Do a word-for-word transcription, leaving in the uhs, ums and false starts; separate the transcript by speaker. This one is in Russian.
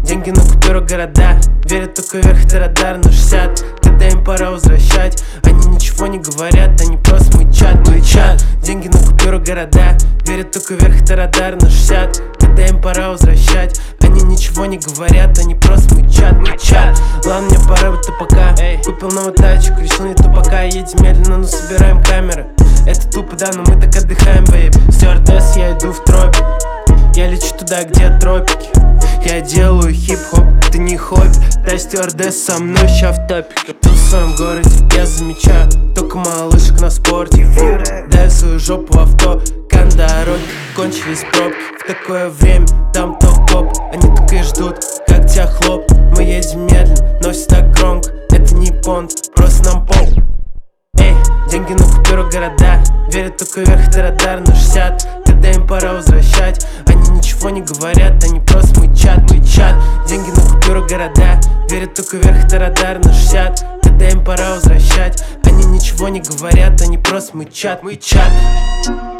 Speaker 1: деньги на купюру города, верят только вверх, это радар на шестьдесят. Когда им пора возвращать, они ничего не говорят, они просто мычат, мычат. Деньги на купюру города, верят только вверх, это радар на шестьдесят. Когда им пора возвращать, они ничего не говорят, они просто мычат, мычат. Ладно, мне пора, вот пока. Купил новый тачек, решил не тупака. Едем медленно, но собираем камеры. Это тупо, да, но мы так отдыхаем, бейб. Стюардесс, я иду в тропик. Я лечу туда, где тропики. Я делаю хип-хоп, это не хобби. Та стюардесс со мной ща в топике. Тут в своем городе я замечаю только малышек на спорте. Дай свою жопу в авто, когда дороги кончились пробки. В такое время там топ-коп, они только и ждут, как тебя хлоп. Мы едем медленно, но все так громко. Это не понт, просто нам поп. Эй, деньги на купюру города, верят только вверх, это радар на шестьдесят. Когда им пора возвращать, они ничего не говорят, они просто мычат, мычат. Деньги на купюру города, верят только вверх, это радар на шестьдесят. Когда им пора возвращать, они ничего не говорят, они просто мычат, мычат.